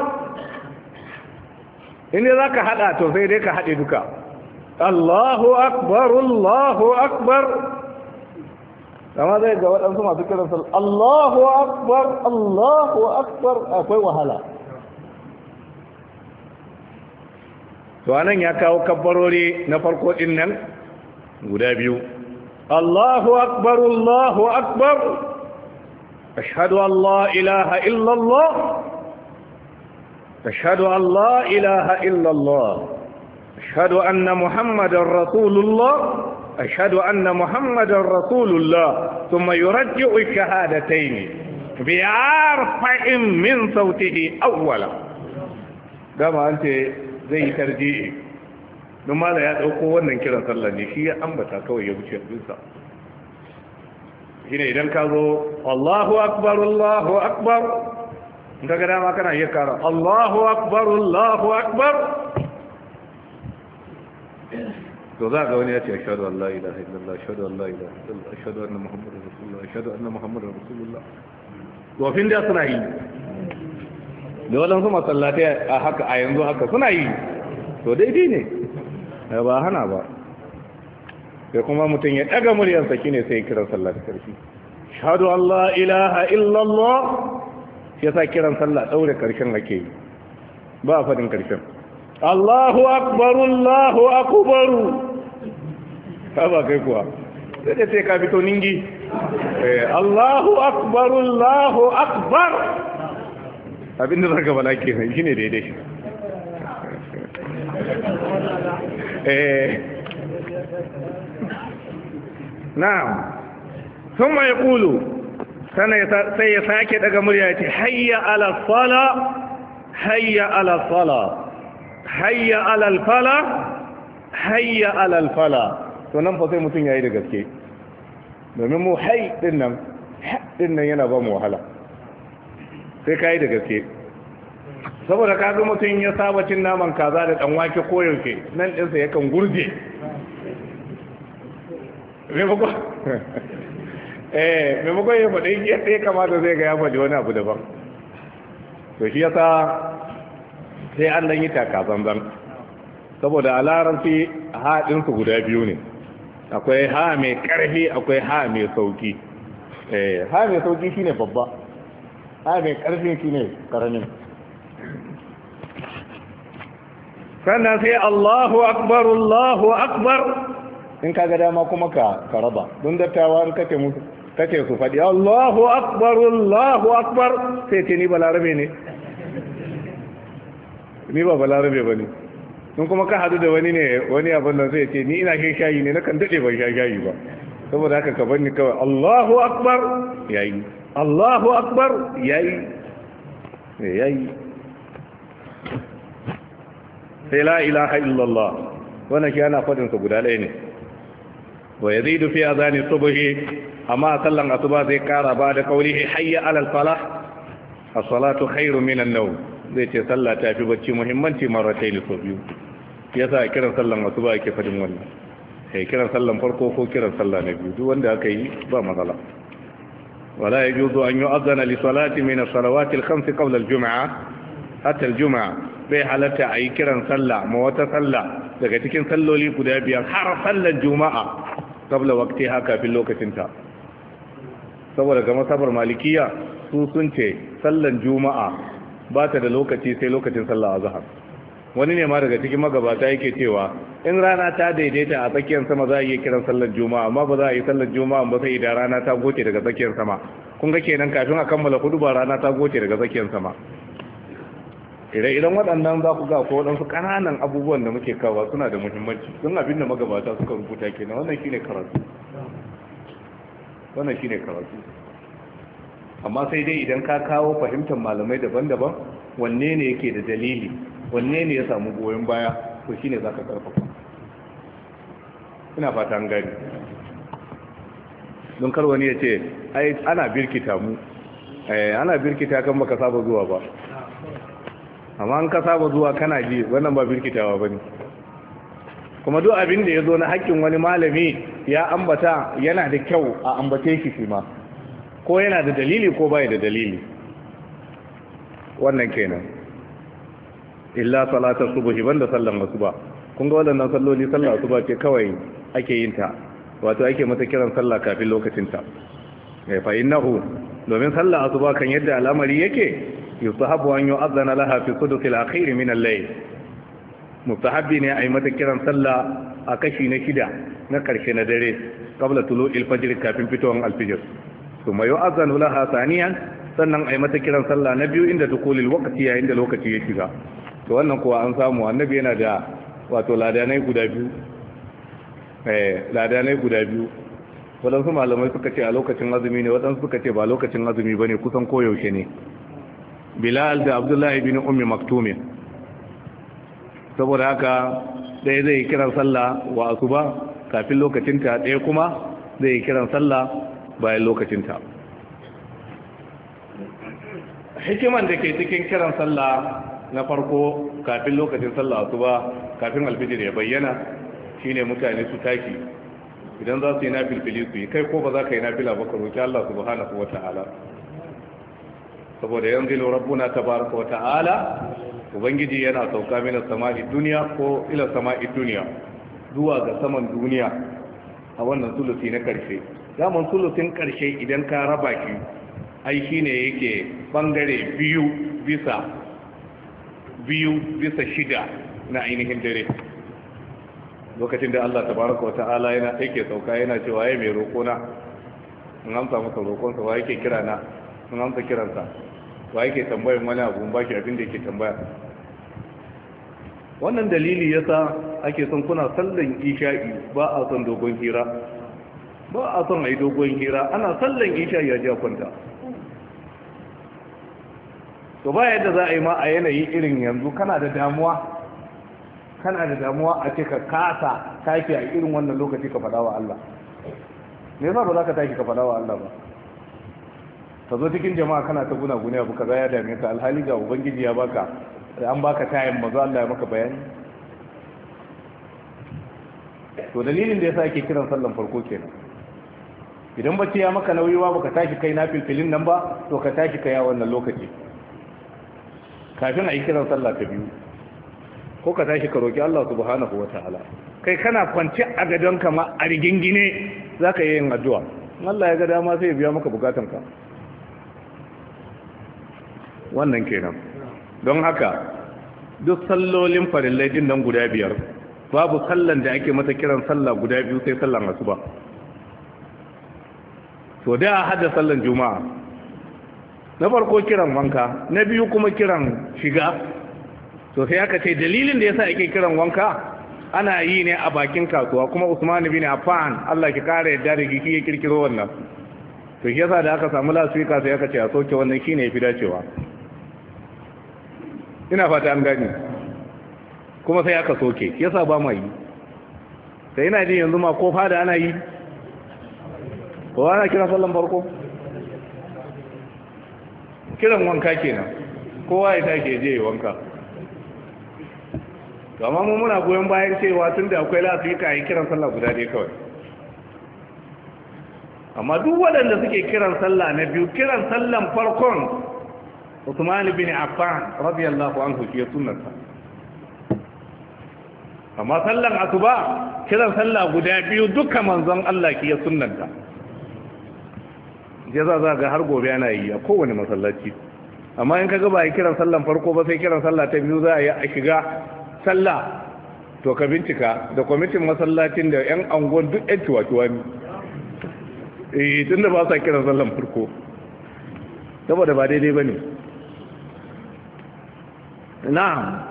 inda za ka hada to sai dai ka hade duka. Allahu akbar Allahu akbar, amma zai ga waɗansu masu kiran sallah Allahu akbar Allahu akbar, akwai wahala. to anan ya kawo kabbarori na farko din nan guda biyu. Allahu akbar Allahu akbar, ashhadu an la ilaha illa Allah, ashhadu an la ilaha illa Allah, ashhadu anna muhammadar rasulullah, ashhadu anna muhammadar rasulullah. thumma yurajji'u ash-shahadatayn bi arfa'in min sawtihi awwala. dama an ce zai yi tarji'i don mala ya ɗauko wannan kiran sallah ne, shi ya ambata kawai ya wuce abinsa. shi ne idan ka zo Allahu akbar Allahu akbar, in ka gada ma kana iya kara Allahu akbar Allahu akbar, to za ga wani ya ce ashhadu an la ilaha illallah, ashhadu an la ilaha illallah, ashhadu anna muhammadar rasulullah, ashhadu anna muhammadar rasulullah. Dofin da suna yi da waɗansu masallatai a haka a yanzu haka suna yi, to daidai ne ba hana ba. sai kuma mutum ya ɗaga muryarsa shine sai kiran sallah da karfi, shahadu an la ilaha illallah. shi yasa kiran sallah ɗaure karshen ake yi, ba a faɗin karshen. Allahu akbar Allahu akbar, ka ba kai kuwa sai da sai ka fito ningi. Allahu akbar Allahu akbar, abinda za ka bala kenan shine daidai. na'am, sun mai kulu sai ya sake daga murya ce hayya ala sala hayya ala sala hayya ala alfala hayya ala alfala. to nan fa sai mutum yayi da gaske, domin mu hay din nan yana ba mu wahala, sai kai da gaske. saboda kaga mutum ya saba cin naman kaza da dan wake koyaushe, nan ɗinsa yakan gurje maimakon ya faɗi yadda ya kamata zai ga ya faɗi wani abu daban. to shi yasa sai an dan yi taka zanzan saboda a larabci haɗinsu guda biyu ne, akwai ha mai ƙarfi akwai ha mai sauki. Ha mai sauki shine babba, ha mai ƙarfi shine ƙaramin. sannan sai Allahu akbar Allahu akbar, in kaga dama kuma ka raba don dattawa in kace su faɗi Allahu akbar sai ce ni balarabe ne, ni ba balarabe ba ne. in kuma ka hadu da wani ne wani abin da zai ce ni ina shan shayi ne na kan daɗe ban shan shayi ba, saboda haka ka bani kawai Allahu akbar yayi, Allahu akbar yayi sai la ilaha illallah wannan shi ana fadin sa guda ɗaya ne. wa yazidu fi azani subhi, amma sallan asuba zai kara ba da kaulihi hayya alal falah, as-salatu khairu minan nawm, zai ce sallah ta fi bacci muhimmanci marratayn so biyu. yasa kiran sallan asuba yake fadin wannan, sai kiran sallan farko ko kiran sallah na biyu duk wanda aka yi ba matsala. wala yajuzu an yu'adhana li salati min as-salawati al-khams qabla al-jum'ah hatta al-jum'ah, bai halatta a yi kiran sallah ma wata sallah daga cikin salloli guda biyar har sallar juma'a kabla wakti haka kafin lokacinta, saboda ga masabar malikiya su sun ce sallar juma'a ba ta da lokaci sai lokacin sallar azhar. wani ne ma daga cikin magabata yake cewa in rana ta daidaita a tsakiyar sama za a yi kiran sallar juma'a, amma ba za a yi sallar juma'a ba sai idan rana ta goce daga tsakiyar sama. kun ga kenan kafin a kammala hudu ba rana ta goce daga tsakiyar sama. idan waɗannan za ku ga ko waɗansu ƙananan abubuwan da muke kawo suna da muhimmanci, don abin da magabata suka rubuta kenan. wannan shine karatu. amma sai dai idan ka kawo fahimtar malamai daban-daban, wanne ne yake da dalili, wanne ne ya samu goyon baya, to shine za ka karfafa. ina fata an gani, don kar wani ya ce ai ana birkita mu, ana birkita kan baka saba zuwa ba, amma an ka saba zuwa kana ji, wannan ba birkitawa bane. kuma duk abin da ya zo na haƙƙin wani malami ya ambata yana da kyau a ambace shi ma, ko yana da dalili ko bai da dalili. wannan kenan. illa salatar subhi, banda sallan asuba. kun ga waɗannan salloli, sallar asuba ce kawai ake yin ta, wato ake mata kiran sallah kafin lokacin ta. fa innahu, domin sallar asuba kan yadda al'amari yake, yusahabu an yu'adhana laha fi sudus al-akhir min al-layl, mustahabbi ne a yi mata kiran sallah a kashi na 6 na karshe na dare, qabla tulu'il fajr, kafin fitowar al-fajr. kuma yu'adhanu laha thaniyan, sannan a yi mata kiran sallah na biyu inda dukulil waqti, yayin da lokaci ya shiga. to wannan kuwa an samu annabi yana da wato ladanai guda biyu. waɗansu malamai suka ce a lokacin azumi ne, waɗansu suka ce ba lokacin azumi bane, kusan koyaushe ne. Bilal da Abdullahi bin Ummi Maktumin. saboda haka ɗaya zai yi kiran sallah wa asuba kafin lokacinta, ɗaya kuma zai yi kiran sallah bayan lokacinta. hikiman da ke cikin kiran sallah na farko kafin lokacin sallah asuba, kafin alfijir ya bayyana, shine mutane su tashi, idan za su yi nafilfili su yi, kai ko ba za ka yi nafila ba ka roki Allah subhanahu wata'ala, saboda yanzilu rabbuna tabaraka wata'ala, ubangiji yana sauka mina sama'i duniya ko ila sama'i duniya, zuwa ga saman duniya a wannan sulusi na karshe. zaman sulusin karshe idan ka raba shi, ai shine yake bangare biyu bisa 6 na ainihin dare, lokacin da Allah tabaraka wata'ala yana yake sauka, yana cewa ya mai roƙona, in amsa masa roƙonsa, wa yake kira na, in amsa kiransa, wa yake tambayar wani abu ba shi abin da yake tambaya. wannan dalili yasa ake son kuna sallan isha'i ba a son dogon hira, ba a son a yi dogon hira, ana sallan isha'i ya ja kwanta. to ba yadda za a yi ma a yanayi irin yanzu, kana da damuwa a ce ka kasa tashi a irin wannan lokaci ka faɗa wa Allah. me yasa ba za ka tashi ka faɗa wa Allah ba? ka zo cikin jama'a kana ta guna abu kaza ya dame ka, alhali ga ubangiji ya baka, an baka tayin mazo Allah ya maka bayani. to dalilin da yasa ake kiran sallan farko kenan. idan bacci ya maka nauyi ba baka tashi kai na filfilin nan ba, to ka tashi kai a wannan lokaci kafin a yi kiran sallah ta biyu ko ka tashi ka roki Allah subhanahu wataala kai kana kwance a gadonka ma a rigingine zaka yi yin addu'a Allah ya ga dama sai ya biya maka bukatanka wannan kenan don haka duk sallolin farillai din nan guda biyar babu sallan da ake mata kiran sallah guda biyu sai sallan asuba to da hada sallan juma'a na farko kiran wanka na biyu kuma kiran shiga to sai aka ce dalilin da yasa ake kiran wanka ana yi ne a bakin kasuwa kuma Usman bin Affan Allah ki kare yadda da giki ya kirkiro wannan to shi yasa da aka samu lasfika sai aka ce a soke wannan shine yafi dacewa ina fata an gani kuma sai aka soke yasa ba mai yi sai ina jin yanzu ma ko fada ana yi ko ana kira sallan farko kiran wanka kenan kowa ya take je wanka to amma mu muna goyon bayan cewa tunda akwai lafika yi kiran sallah guda ɗaya kawai amma duk waɗanda suke kiran sallah na biyu kiran sallan farkon Uthman bin Affan radiyallahu anhu shi sunnarsa amma sallan asuba kiran sallah guda biyu duka manzon Allah ki ya sunnanta jaza za ga har gobe ana yi a kowane masallaci amma in kaga ba yi kiran sallan farko ba sai kiran sallah ta biyu za a yi a shiga sallah to ka bincika da kwamitin masallacin da yan angon duk yan tuwatuwa ne tunda ba sa kiran sallan farko saboda ba daidai bane na'am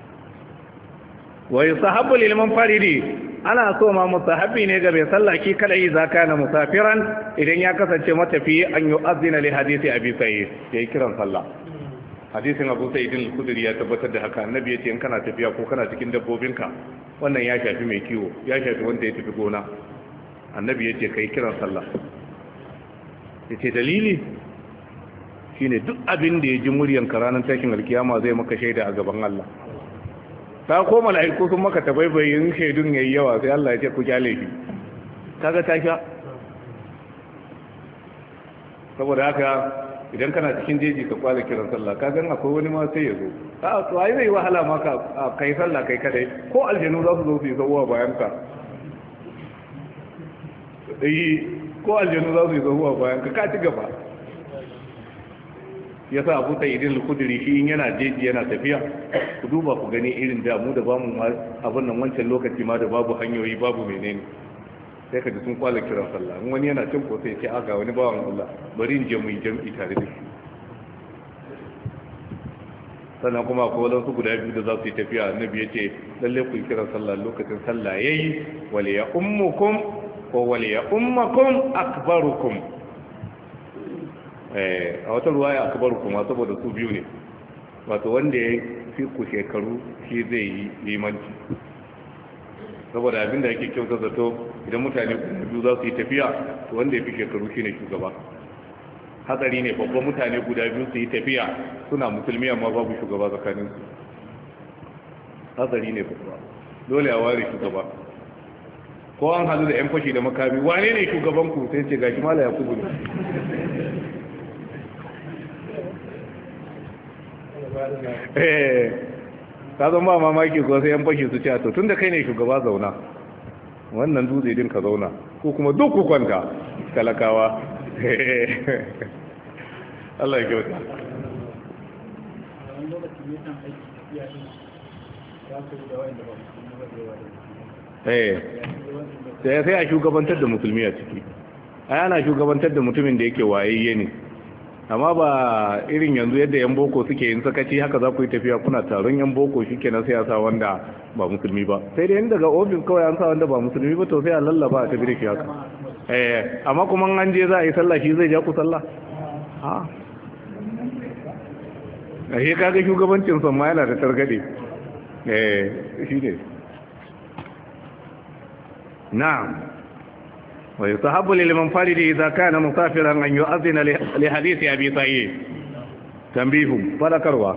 wa yusahabu lil munfaridi ana so ma musahabi ne ga bai sallaki kada yi zaka na musafiran idan ya kasance matafi an yu'azzina li hadisi abi sa'id yayi kiran sallah hadisin abu sa'id al-khudri ya tabbatar da haka annabi yace in kana tafiya ko kana cikin dabbobinka wannan ya shafi mai kiwo ya shafi wanda ya tafi gona annabi yace kai kiran sallah yace dalili shine duk abin da ya ji muryan ranar tashin alkiyama zai maka shaida a gaban Allah ta ko mala'iku sun maka tabaibayin shaidun yayi yawa sai Allah ya ce ku kyale shi kaga ta sha saboda haka idan kana cikin jeji ka kwala kiran sallah ka gan akwai wani ma sai ya zo a to ai zai wahala ma ka kai sallah kai kadai ko aljanu za su zo su yi zawwa bayan ka ko aljanu za su yi zawwa bayan ka ci gaba ya sa abu ta idin kudiri shi in yana jeji yana tafiya ku duba ku gani irin damu da bamu abin nan wancan lokaci ma da babu hanyoyi babu menene sai ka ji sun kwala kiran sallah in wani yana cin ko sai ce aga wani bawan Allah bari in je mu yi jam'i tare da shi sannan kuma ko wadansu guda biyu da za su yi tafiya annabi ya ce lalle ku yi kiran sallah lokacin sallah yayi wal ya ummukum ko wal ya ummakum akbarukum a wata ruwaya akbaru kuma saboda su biyu ne wato wanda ya fi ku shekaru shi zai yi limanci saboda abinda yake kyauta zato idan mutane biyu za su yi tafiya to wanda ya fi shekaru shi ne shugaba hatsari ne babban mutane guda biyu su yi tafiya suna musulmi amma babu shugaba tsakaninsu hatsari ne babba dole a ware shugaba ko an hadu da 'yan fashi da makami wane ne shugabanku sai ce gashi mala ya kubu ne ka zan ba mamaki ko sai yan fashi su ce to tun da kai ne shugaba zauna wannan dutse din ka zauna ko kuma duk ku kwanta talakawa Allah ya kyauta sai a shugabantar da musulmi a ciki ana shugabantar da mutumin da yake wayayye ne amma ba irin yanzu yadda yan boko suke yin sakaci haka za ku yi tafiya kuna taron yan boko shi ke na siyasa wanda ba musulmi ba sai da yin daga ofis kawai an sa wanda ba musulmi ba to sai a lallaba a tafi da shi haka amma kuma an je za a yi sallah shi zai ja ku sallah a shi kaga shugabancin son ma yana da targade shi ne na'am ويستحب للمنفرد إذا كان مسافرا أن يؤذن لحديث أبي سعيد تنبيه فذكروا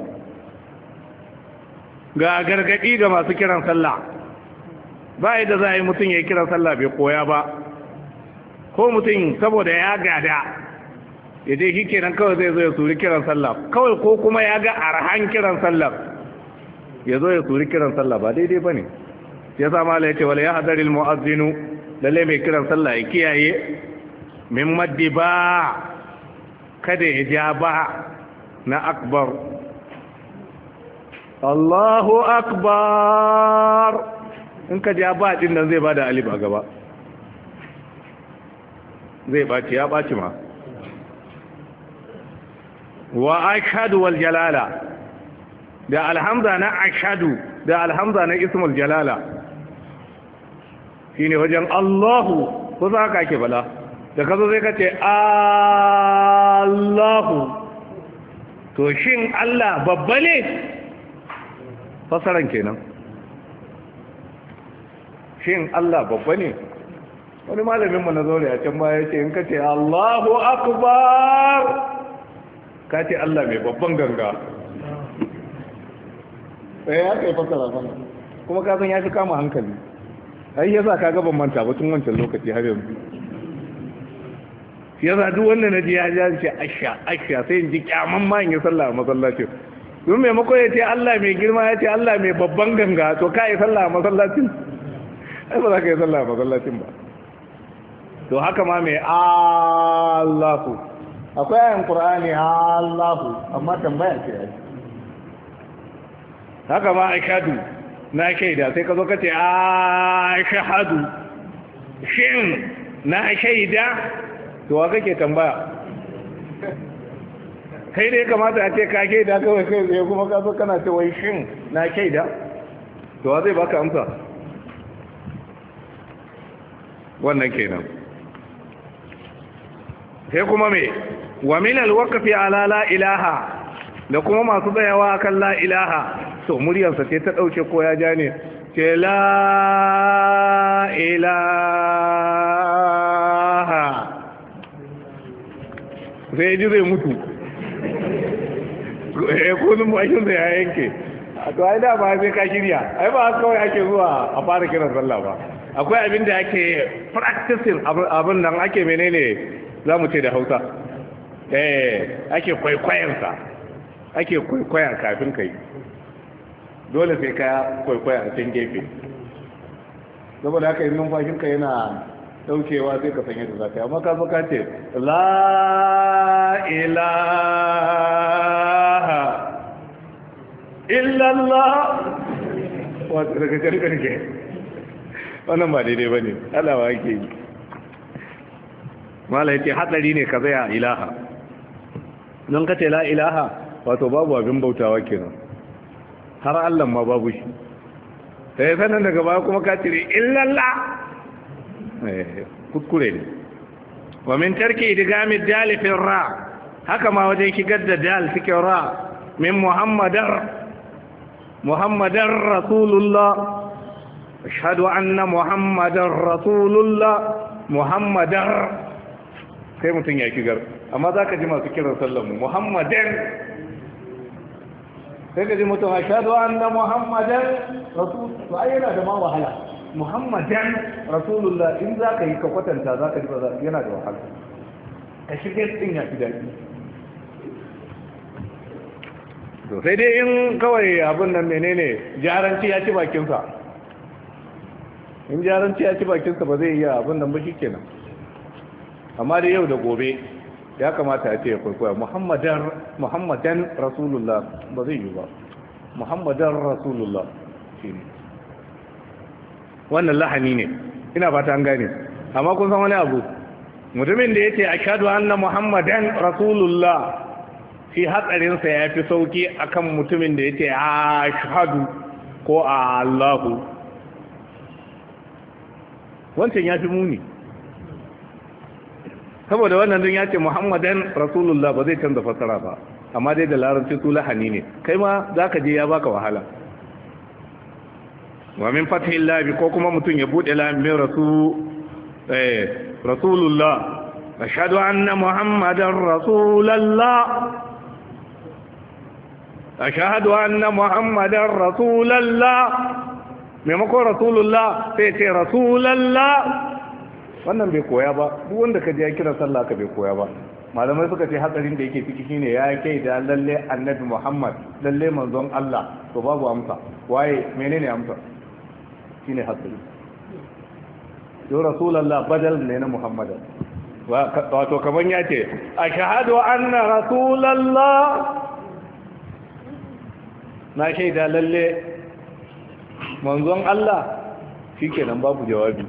ga gargadi ga masu kiran sallah ba yadda za a yi mutum ya yi kiran sallah bai koya ba ko mutum saboda ya gada ya je shi kenan kawai zai zo ya suri kiran sallah kawai, ko kuma ya ga arhan kiran sallah ya zo ya suri kiran sallah, ba daidai ba ne. Ya sa mala ya ce wala ya hadaril mu'azzinu, lalle mai kiran sallah ya kiyaye min maddi ba, kada ya ja ba na akbar. Allahu akbar, in ka ja ba din nan zai bada alif a gaba, zai baci, ya baci ma. Wa ashhadu wal jalala, da alhamza na ashhadu da alhamza na ismul jalala, shine wajen Allahu, ko za ka ake bala da kazo zai kace Allahu, to shin Allah babba ne? Fasaran kenan, shin Allah babba ne? Wani malamin mu na zaure a can baya ce in kace Allahu akbar, kace Allah mai babban ganga. Ya kai fasara mana, kuma ka san ya fi kama hankali. Ai yasa ka ga ban manta ba tun wancan lokaci har yanzu. Yasa duk wanda naji ya ce asha sai in ji kyaman ma in yi sallah a masallacin. Don maimako ya ce Allah mai girma, ya ce Allah mai babban ganga, to ka yi sallah a masallacin? Ai ba za ka yi sallah a masallacin ba. To haka ma mai Allahu, akwai ayan Qur'ani Allahu, amma tambaya ce ai. Haka ma ashhadu, na shaida, sai ka zo ka ce ashhadu, shin na shaida, to wa kake tambaya? Kai dai kamata a ce ka shaida kawai kai zai, kuma ka zo kana ce wai shin na shaida, to wa zai baka amsa? Wannan kenan. Sai kuma me, wa min alwaqfi ala la ilaha, da kuma masu tsayawa akan la ilaha, to muryarsa ce ta dauke ko ya ja ne, ce la ilaha, sai ji zai mutu, kullum bakin zai ya yanke. To ai da ba sai ka shirya, ai ba kawai ake zuwa a fara kiran sallah ba, akwai abin da ake practicing, abin nan ake menene za mu ce da Hausa, ake kwaikwayansa, ake kwaikwaya kafin kai, dole sai ka kwaikwaya a can gefe, saboda haka yin numfashinka yana daukewa sai ka sanya da zafi, amma ka zo ka ce la ilaha illallah, wata daga karkarke, wannan ba daidai ba ne, alawa ake yi. Mala ya ce hatsari ne ka zaya ilaha, don ka ce la ilaha, wato babu abin bautawa kenan, har Allah ma babu shi, sai sanan daga baya kuma ka cire illallah, kuskure ne. Wa min tarki idgami dal fi ra, haka ma wajen shigar da dal cikin ra, min muhammadar rasulullah, ashhadu anna muhammadar rasulullah, muhammadar, sai mutum ya shigar. Amma za ka ji masu kiran sallamu muhammadan, sai ka ji mutum ashhadu anna muhammadan rasul, to ai yana da ma wahala. Muhammadan rasulullah, in za ka yi ka kwatanta za ka ji ba yana da wahala, ka shirya din ya fi daɗi. To sai dai in kawai abin nan menene jaranci ya ci bakinsa, in jaranci ya ci bakinsa ba zai iya abin nan ba shi kenan. Amma da yau da gobe ya kamata ya ce ya kwaikwaya muhammadan rasulullah, ba zai yi ba, muhammadan rasulullah shi ne. Wannan lahani ne, ina fata an gane. Amma kun san wani abu, mutumin da ya ce ashhadu anna muhammadan rasulullah, shi hatsarinsa ya fi sauki akan mutumin da ya ce ashhadu ko Allahu, wancan ya fi muni. Saboda wannan dun ya ce muhammadan rasulullah ba zai canza fasara ba, amma dai da larabci su lahani ne, kai ma za ka je ya baka wahala. Wa min fathi labi, ko kuma mutum ya bude lamin rasulullah, ashhadu anna muhammadan rasulullah, ashhadu anna muhammadan rasulullah, maimakon rasulullah sai ce rasulallah. Wannan bai koya ba, duk wanda ka je ya kira sallah ka bai koya ba. malamai suka ce hatsarin da yake ciki shine ya kai da lalle annabi Muhammad lalle manzon Allah to babu amsa waye menene amsa shine hatsari yo rasulullah badal ne na Muhammad wato kaman ya ce ashhadu anna rasulullah na shaida lalle manzon Allah shikenan babu jawabi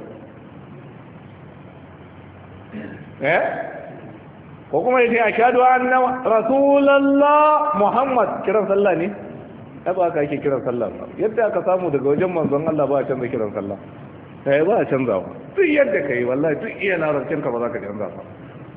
ko kuma yace ashhadu anna rasulullah Muhammad kiran sallah ne ba ka yake kiran sallah yadda aka samu daga wajen manzon Allah ba a canza kiran sallah ba a canzawa duk yadda kai wallahi duk iya larabcin ka ba za ka canza ba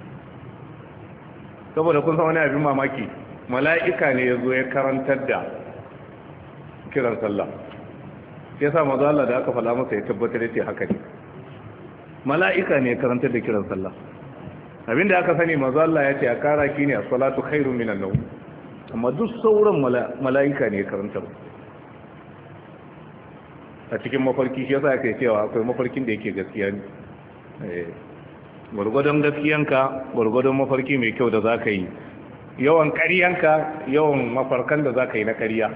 saboda kun san wani abin mamaki mala'ika ne yazo ya karantar da kiran sallah sai sa manzon Allah da aka fada masa ya tabbatar yace haka ne mala'ika ne ya karantar da kiran sallah abinda aka sani manzo Allah ya ce a kara ki ne as-salatu khairun minan nawm amma duk sauran mala'ika ne karanta a cikin mafarki shi yasa kai cewa akwai mafarkin da yake gaskiya ne gurgudun gaskiyanka gurgudun mafarki mai kyau da zaka yi yawan ƙaryanka yawan mafarkan da zaka yi na ƙarya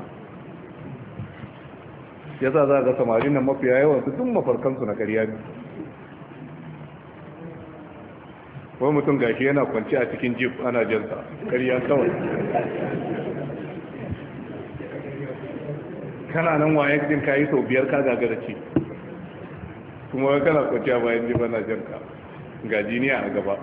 yasa za ga samarin nan mafiya yawan su duk mafarkan su na ƙarya ne ko mutum gashi yana kwanci a cikin jeep ana jansa ƙarya kawai kana nan waye din kayi sau 5 ka gagara ce kuma kana kwanci a bayan jeep ana janka ga jiniya a gaba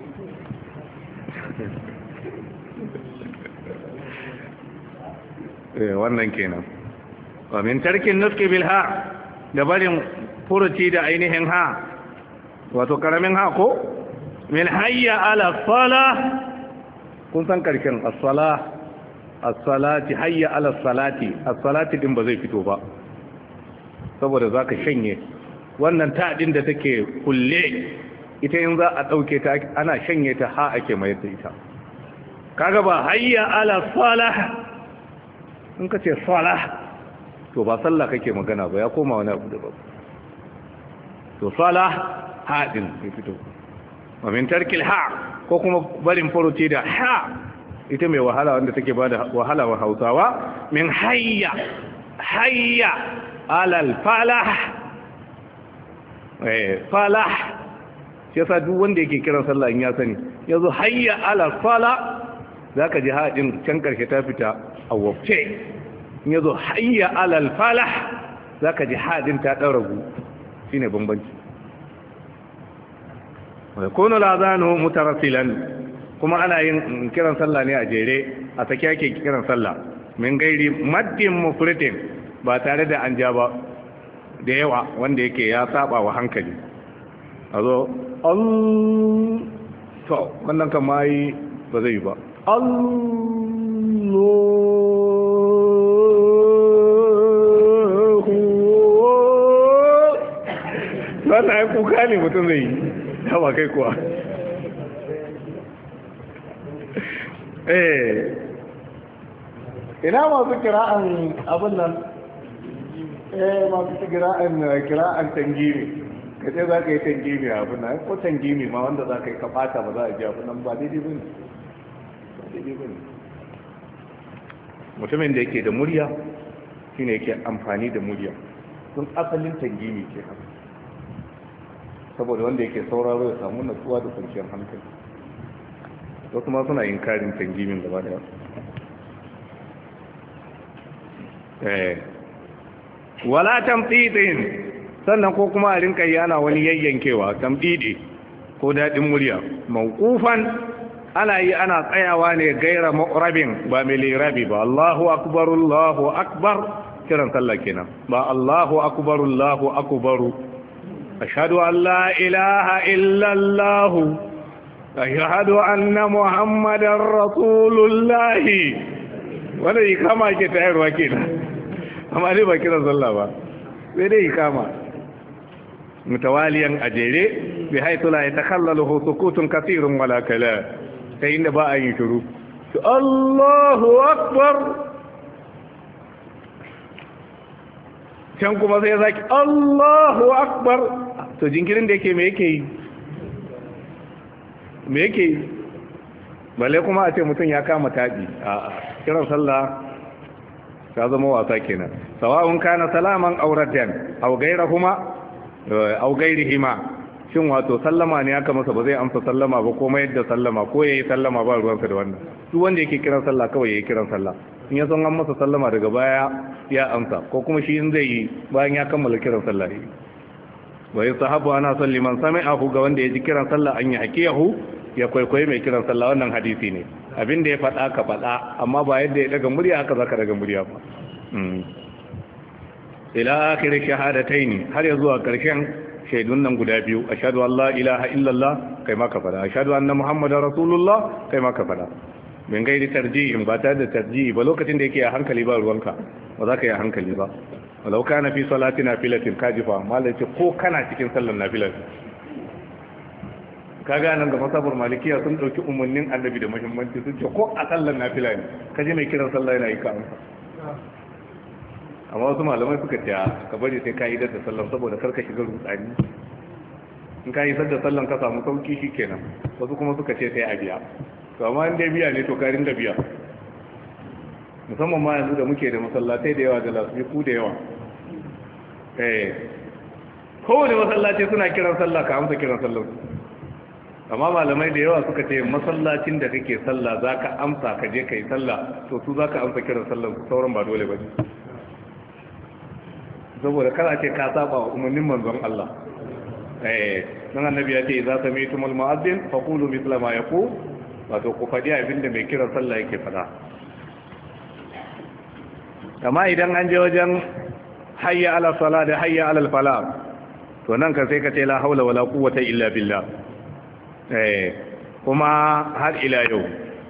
wannan kenan wa min tarkin nutqi bil ha da barin furuci da ainihin ha wato karamin ha ko min hayya ala salah kun san karkin as-salah as-salati hayya ala salati as-salati din ba zai fito ba saboda zaka shanye wannan ta din da take kulle ita in za a dauke ta ana shanye ta ha ake mai da ita kaga ba hayya ala salah in ka ce salah to ba sallah kake magana ba ya koma wani abu daban to salah ha din ya fito wa min tarkil ha ko kuma barin furuci da ha ita mai wahala wanda take bada wahala wa Hausawa min hayya hayya alal falah falah yasa duk wanda yake kiran sallah in ya sani yazo hayya alal falah zaka ji ha din can karshe ta fita a wafce yazo hayya alal falah zaka ji ha din ta dan ragu shine bambanci ويكون الأذان مترسلا كما أنا كيران صلى ني أجيري أتكي أكي كيران صلى من غير مد مفرط باتاره da an ja ba da yawa wanda yake ya saba wa hankali azo to wannan kamai ba zai ba wannan ai kuka ne mutum zai yi yawa kai kuwa ina masu kira'an abin nan masu kira'an tangimi ka ce za ka yi tangimi abin nan ko tangimi ma wanda za ka yi kafata ba za a ji abin nan ba daidai ba ne mutumin da yake da murya shi ne yake amfani da murya sun asalin tangimi ke haka saboda wanda yake sauraro ya samu natsuwa da kwanciyar hankali wasu ma suna yin karin tangimin gaba da wala tamdidin sannan ko kuma a rinka yana wani yayyankewa tamdidi ko dadin murya mawqufan ana yi ana tsayawa ne gaira mu'rabin ba mai lirabi ba Allahu akbar kiran sallah kenan ba Allahu akbar أشهد أن لا إله إلا الله أشهد أن محمد رسول الله wanda ikama ke tayarwa kenan amma dai ba kiran sallah ba sai dai ikama mutawaliyan ajere bi haythu la yatakhallalu sukutun kathirun wala kala sai inda ba a yi shiru to Allahu akbar can kuma sai zaki Allahu akbar to jinkirin da yake me yake yi balle kuma a ce mutum ya kama taɗi a kiran sallah ta zama wasa kenan sawa'un kana salaman auratan aw gairahuma aw gairihima shin wato sallama ne aka masa ba zai amsa sallama ba ko mai yadda sallama ko yayi sallama ba ruwansa da wannan duk wanda yake kiran sallah kawai yayi kiran sallah in ya san an masa sallama daga baya ya amsa ko kuma shi in zai yi bayan ya kammala kiran sallah wa yasahabu ana salliman sami'ahu ga wanda ya ji kiran sallah an yi hakiyahu ya kwaikwayi mai kiran sallah wannan hadisi ne abin da ya faɗa ka faɗa amma ba yadda ya daga murya haka zaka daga murya ba ila akhir shahadataini har ya zuwa karshen shaidun nan guda biyu ashhadu an la ilaha illallah kai ma ka faɗa ashhadu anna muhammadar rasulullah kai ma ka faɗa min gairi tarjihin ba tare da tarjihi ba lokacin da yake a hankali ba ruwanka ba za ka yi a hankali ba walau kana fi salati nafilatin kajifa malai ce ko kana cikin sallar nafilatin kaga nan ga masabar malikiya sun dauki umarnin annabi da muhimmanci sun ce ko a sallar nafila ne kaje mai kiran sallah yana yi ka amsa amma wasu malamai suka ce ka bari sai ka yi da sallar saboda karka shiga rutsani in ka yi da sallar ka samu sauki shikenan wasu kuma suka ce sai a biya to amma in dai biya ne to ka ringa biya musamman ma yanzu da muke da masallatai da yawa da lasbiku da yawa kowane masallaci suna kiran sallah ka amsa kiran sallar amma malamai da yawa suka ce masallacin da kake sallah za ka amsa ka je ka yi sallah to su za ka amsa kiran sallar sauran ba dole ba ne saboda kana ce ka saba wa umarnin manzon Allah nan annabi ya ce za ta mai tumul mu'azzin fa qulu mithla ma yaqul wato ku faɗi abinda mai kiran sallah yake faɗa amma idan an je wajen hayya ala sala da hayya ala fala to nan ka sai ka ce la haula wala quwwata illa billah kuma har ila yau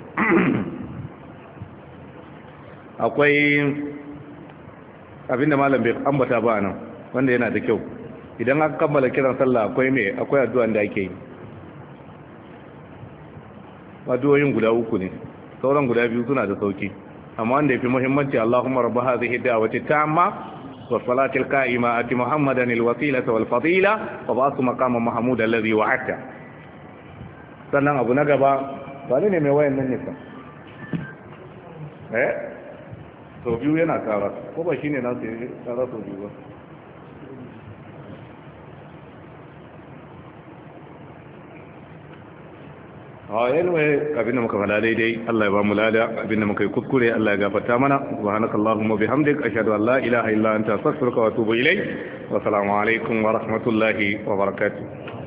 akwai abinda malam bai ambata ba nan wanda yana da kyau idan aka kammala kiran sallah akwai addu'an da ake yi addu'o'in guda uku ne sauran guda biyu suna da sauki amma wanda yafi muhimmanci Allahumma rabb hadhihi da'wati tamma was salatil qa'ima ati muhammadan alwasilata wal fadila wa ba'athu maqama mahmud alladhi wa'ata sannan abu na gaba ba ne mai wayan nan ne fa sau biyu yana kara ko ba shi ne nasu yi kara sau biyu ba a yanzu abinda muka fada daidai Allah ya ba mu lada abinda muka yi kuskure Allah ya gafarta mana subhanaka allahumma bihamdik ashhadu an la ilaha illa anta astaghfiruka wa atubu ilayk wa assalamu alaikum wa rahmatullahi wa barakatuh